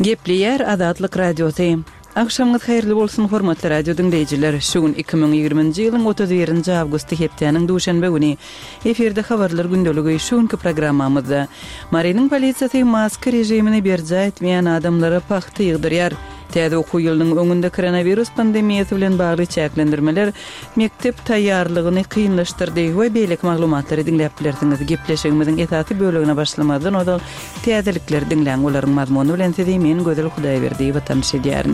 Gepleyer Azatlyk radiosu. Akşamınız hayırlı bolsun hormatly radio dinleyijiler. Şugun 2020-nji ýylyň 31-nji awgusty hepdeniň duşanbe güni eferde habarlar gündöligi şuňky programmamyzda Marinin polisiýasy maska rejimini berja etmeýän adamlara paxty ýygdyrýar. Täze okuw ýylynyň öňünde koronavirus pandemiýasy bilen bagly çäklendirmeler mektep taýýarlygyny kynlaşdyrdy we beýlek maglumatlary dinläp bilersiňiz. Gepleşigimiziň esasy bölegine başlamazdan odal täzelikler dinläň olaryň mazmuny bilen sizi men Gözel Hudaýberdi we tanışdyrýarin.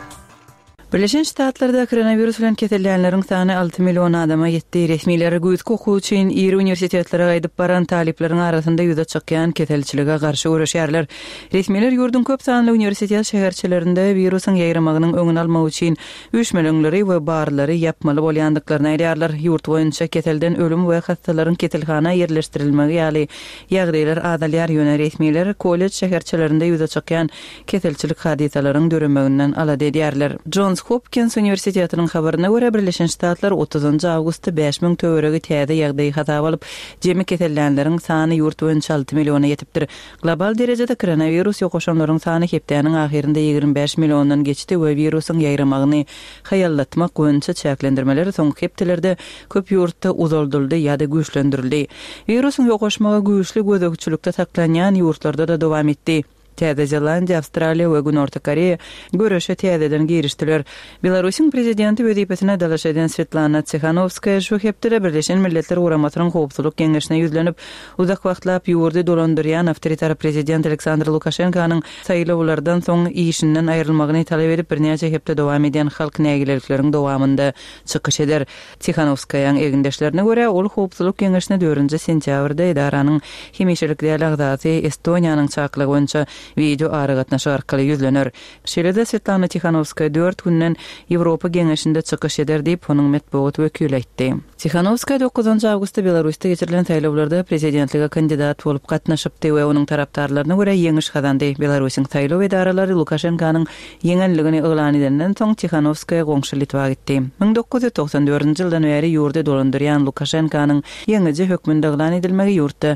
Birleşen Ştatlarda koronavirus bilen kesellenlerin sany 6 milyon adama ýetdi. Resmiler güýtki okuw üçin ýeri universitetlerine gaýdyp baran talipleriň arasynda ýüze çykýan keselçilige garşy görüşýärler. Resmiler ýurdun köp sanly universitet şäherçilerinde virusyň ýaýramagynyň öňüni almak üçin üýtmeleri we barlary ýapmaly bolýandyklaryny aýdýarlar. Ýurt boýunça keselden ölüm we hastalaryň keselhana ýerleşdirilmegi ýaly ýagdaýlar adalýar ýöne resmiler kollej şäherçilerinde ýüze çykýan keselçilik hadisalaryň döremeginden alady edýärler. Johns Hopkins Universitetiniň habaryna görä Birleşen Ştatlar 30-njy awgustda 5000 töweregi täze ýagdaý hasap alyp, jemi kesellenleriň sany ýurt boýunça 6 milyona ýetipdir. Global derejede koronavirus ýokaşanlaryň sany hepdeniň ahirinde 25 milyondan geçdi we virusyň ýaýramagyny haýallatmak boýunça çäklendirmeler soňky hepdelerde köp ýurtda uzoldurdy ýa-da güýçlendirildi. Virusyň ýokaşmagy güýçli gözegçilikde saklanýan ýurtlarda da dowam etdi. Täze Zelandiýa, Awstraliýa we Gün Orta Koreýa görüşe täzeden girişdiler. Belarusyň prezidenti wezipesine dalaş eden Svetlana Tsikhanovskaya şu hepde Birleşen Milletler Uramatynyň howpsuzlyk kengeşine ýüzlenip, uzak wagtlap ýurdy dolandyrýan awtoritar prezident Aleksandr Lukashenkanyň saýlawlardan soň işinden aýrylmagyny talap edip birnäçe hepde dowam eden halk nägilerlikleriň dowamynda çykyş eder. Tsikhanovskayaň egindeşlerine görä, ol howpsuzlyk kengeşine 4-nji sentýabrda edaranyň hemişelik dialogdaty Estoniýanyň çaklygy boýunça video aragatnaşy arkaly ýüzlener. Şeýle-de Svetlana Tikhanovskaya 4 günden Ýewropa geňeşinde çykyş eder diýip onuň medeniýet wekili aýtdy. Tikhanovskaya 9-njy awgustda Belarusda geçirilen saýlawlarda prezidentlige kandidat bolup gatnaşypdy we onuň tarapdarlaryna görä ýeňiş kazandy. Belarusyň saýlaw edaralary Lukashenkanyň ýeňelligini eglan edenden soň Tikhanovskaya goňşy Litwa gitdi. 1994-nji ýyldan beri ýurda dolandyrýan Lukashenkanyň ýeňiçe hökmünde eglan edilmegi ýurtda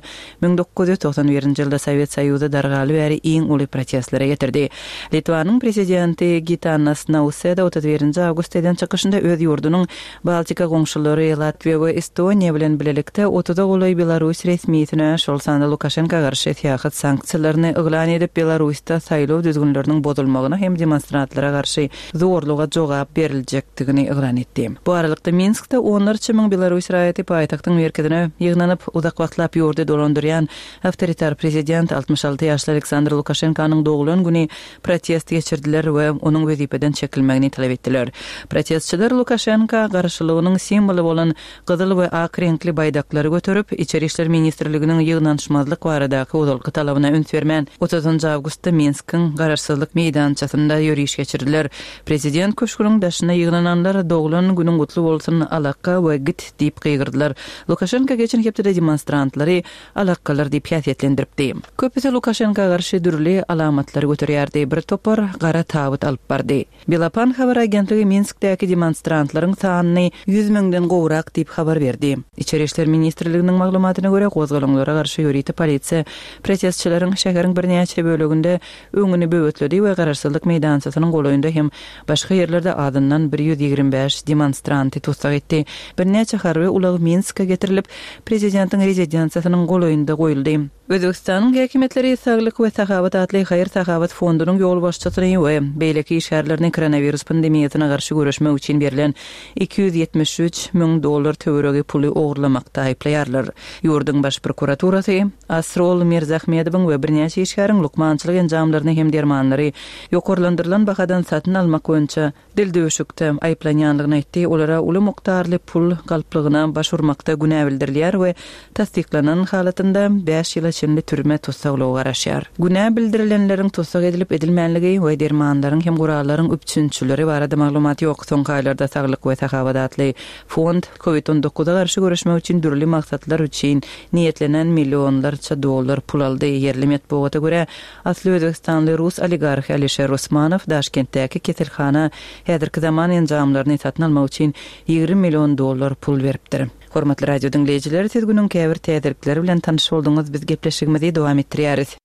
1991-nji ýylda Sowet Soýuzy dargaly beri iň uly protestlere getirdi. Litvanyň prezidenti Gitanas Nauseda 31-nji awgustdan çykışynda öz ýurdunyň Baltika goňşulary Latviýa we Estoniýa bilen bilelikde 30 goly Belarus resmiýetine şol sanda Lukashenka garşy tähit sanksiýalaryny eglan edip Belarusda saýlaw düzgünleriniň bozulmagyna hem demonstrantlara garşy zorluga jogap berilejekdigini eglan etdi. Bu aralykda Minskde onlarça ming Belarus raýaty paýtagtyň merkezine ýygnanyp uzak wagtlap ýurdy dolandyrýan awtoritar prezident 66 ýaşly Aleksandr Lukashenkanyň doglan güni protest geçirdiler we onuň wezipeden çekilmegini talap etdiler. Protestçiler Lukashenka garşylygynyň simboly bolan gyzyl we ak renkli baýdaklary götürüp, İçeri işler ministrliginiň ýygnanşmazlyk baradaky uzalky talabyna üns bermän 30-njy awgustda Minskiň garaşsyzlyk meýdançasynda ýürüýüş geçirdiler. Prezident köşküniň daşyna ýygnananlar doglan günüň gutly bolsun alaka we git diýip gygyrdylar. Lukashenka geçen hepde demonstrantlary alakalar diýip ýasyatlendiripdi. Köpüse Lukashenka garşy dürli alamatlary götürýärdi. Bir topar gara tabut alyp bardy. Belapan habar agentligi Minskdäki demonstrantlaryň sanyny 100 000den gowrak diýip habar berdi. İçeri işler ministrliginiň maglumatyna görä gozgalanlara garşy ýörüýti polisiýa protestçileriň şäheriň birnäçe bölегinde öňüni böwütledi we garaşsyzlyk meýdançasynyň golaýynda hem başga ýerlerde adyndan 125 demonstranty tutsak etdi. Birnäçe harby ulag Minskka getirilip prezidentiň rezidensiýasynyň golaýynda goýuldy. Özbekistanyň häkimetleri Saglyk we Sahawat adly Haýyr Sahawat fondunyň ýol başçysyny we beýleki işgärlerini koronavirus pandemiýasyna garşy görüşmek üçin berilen $273 000 töweregi puly ogurlamakda aýplaýarlar. Ýurdun baş prokuraturasy Asrol Mirzahmedowyň we birnäçe işgäriň lukmançylyk enjamlaryny hem dermanlary ýokarlandyrylan bahadan satyn almak boýunça dildöwüşükde aýplanýanlygyny aýtdy. Olara uly mukdarly pul galplygyna başvurmakda günä bildirilýär we tasdiklanan halatynda 5 ýyl içinde türme tutsaglygy garaşýar. Günä bildirilenleriň tutsak edilip edilmänligi we dermanlaryň hem gurallaryň üpçünçüleri barada maglumat ýok. Soňky aýlarda Saglyk we Sahawat adly fond COVID-19-a garşy görüşmek üçin dürli maksatlar üçin niýetlenen millionlarça dollar pul aldy. Yerli medeniýete görä asly Özbekistanly Rus oligarh Alisher Usmanow Daşkentdäki keselhana häzirki zaman enjamlaryny satyn almak üçin $20 milyon pul beripdir. Hormatly radio dinleyijiler, siz günüň käbir täzelikleri bilen tanyş bolduňyz. Biz gepleşigimizi dowam etdirýäris.